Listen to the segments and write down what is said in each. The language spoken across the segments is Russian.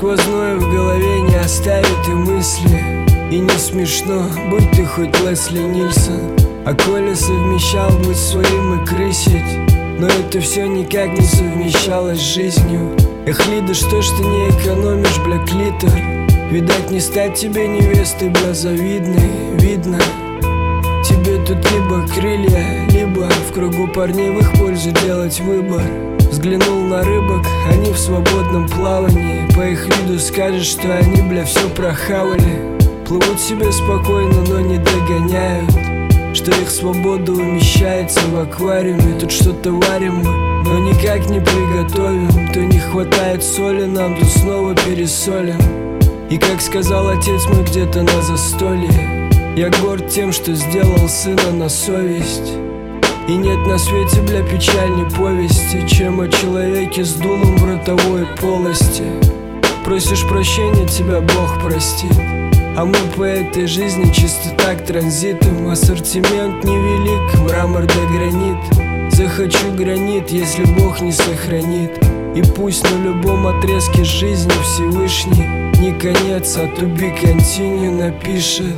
сквозное в голове не оставит и мысли. И не смешно, будь ты хоть Лесли Нильсон. А Коля совмещал быть своим и крысить, но это все никак не совмещалось с жизнью. Эх, Лида, что ж ты не экономишь, бля, клитор? Видать, не стать тебе невестой, бля, завидной. Видно, тебе тут либо крылья, либо в кругу парней в их пользу делать выбор. Взглянул на рыбок, они в свободном плавании. По их виду скажешь, что они, бля, все прохавали. Плывут себе спокойно, но не догоняют, что их свобода умещается в аквариуме. Тут что-то варим мы, но никак не приготовим. То не хватает соли нам, то снова пересолим. И как сказал отец мой где-то на застолье, я горд тем, что сделал сына на совесть. И нет на свете, бля, печальней повести, чем о человеке с дулом в ротовой полости. Просишь прощения, тебя Бог простит. А мы по этой жизни чисто так транзитом. Ассортимент невелик, мрамор да гранит. Захочу гранит, если Бог не сохранит. И пусть на любом отрезке жизни Всевышний не конец, а to be continue напишет.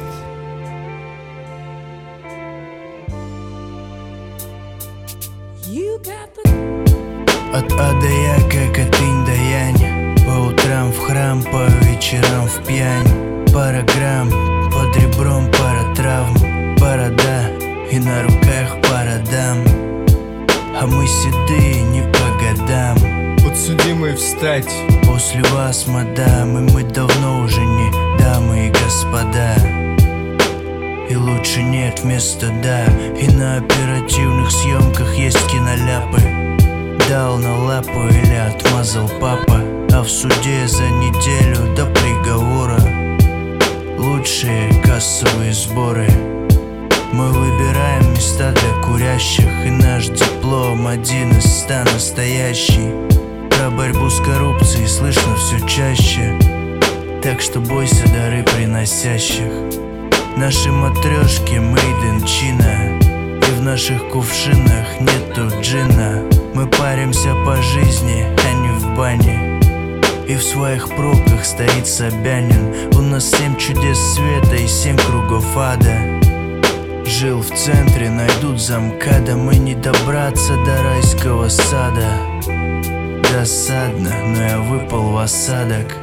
От А до Я, как от инь до янь. По утрам в храм, по вечерам в пьянь. Пара грамм, под ребром пара травм. Борода и на руках пара дам. А мы седые не по годам. Подсудимые встать. После вас, мадам, и мы давно уже не дамы и господа. И лучше нет вместо да. И на оперативных съемках есть киноляпы. Дал на лапу или отмазал папа. А в суде за неделю до приговора лучшие кассовые сборы. Мы выбираем места для курящих, и наш диплом 1 из 100 настоящий. Про борьбу с коррупцией слышно все чаще, так что бойся дары приносящих. Наши матрешки made in China, и в наших кувшинах нету джина. Мы паримся по жизни, а не в бане. И в своих пробках стоит Собянин. У нас 7 чудес света и 7 кругов ада. Жил в центре, найдут замкада. Мы не добраться до райского сада. Досадно, но я выпал в осадок.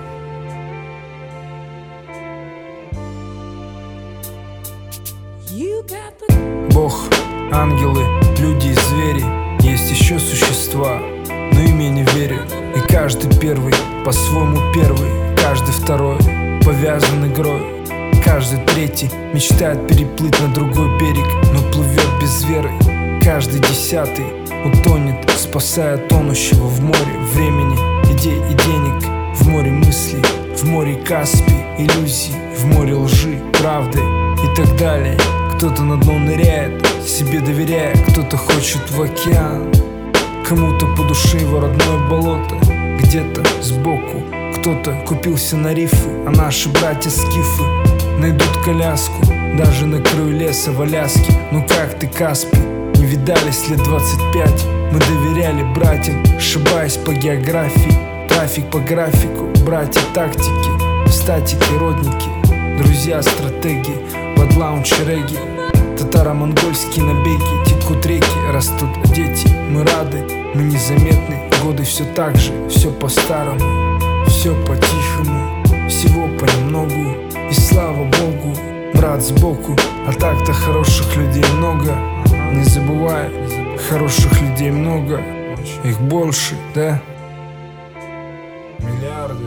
Бог, ангелы, люди и звери. Есть еще существа, но им я не верю. И каждый первый по-своему первый, каждый второй повязан игрой. Каждый третий мечтает переплыть на другой берег, но плывет без веры. Каждый 10-й утонет, спасая тонущего в море времени, идей и денег, в море мыслей, в море Каспий, иллюзий, в море лжи, правды и так далее. Кто-то на дно ныряет, себе доверяя, кто-то хочет в океан. Кому-то по душе его родное болото, где-то сбоку. Кто-то купился на рифы, а наши братья-скифы найдут коляску даже на краю леса в Аляске. Ну как ты, Каспий? Не видались лет 25. Мы доверяли братьям, ошибаясь по географии. Трафик по графику, братья тактики, статики, родники, друзья стратегии, под лаунч регги. Татаро-монгольские набеги, текут реки, растут дети. Мы рады, мы незаметны, годы все так же, все по-старому, все по-тихому, всего понемногу. И слава Богу, брат сбоку, а так-то хороших людей много. Не забывай, хороших людей много, их больше, да? Миллиарды.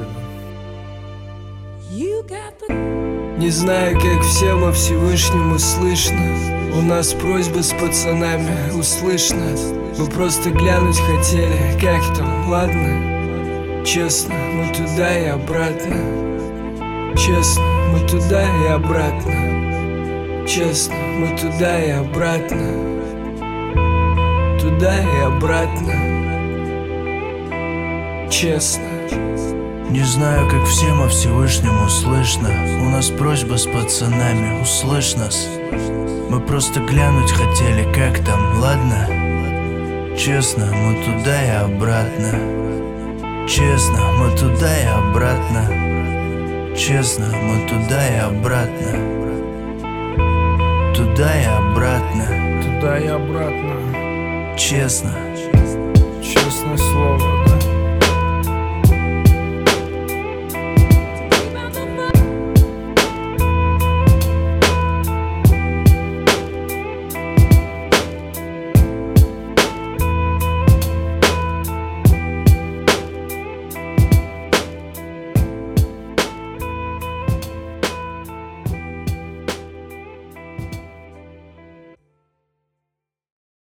Не знаю, как всем, а Всевышнему слышно. У нас просьба с пацанами, услышь нас. Мы просто глянуть хотели, как там, ладно? Честно, мы туда и обратно. Честно, мы туда и обратно. Честно, мы туда и обратно. Туда и обратно. Честно. Не знаю, как всем, а Всевышнему слышно. У нас просьба с пацанами, услышь нас. Мы просто глянуть хотели, как там, ладно? Честно, мы туда и обратно. Честно, мы туда и обратно. Честно, мы туда и обратно. Туда и обратно. Туда и обратно. Честно. Честное слово.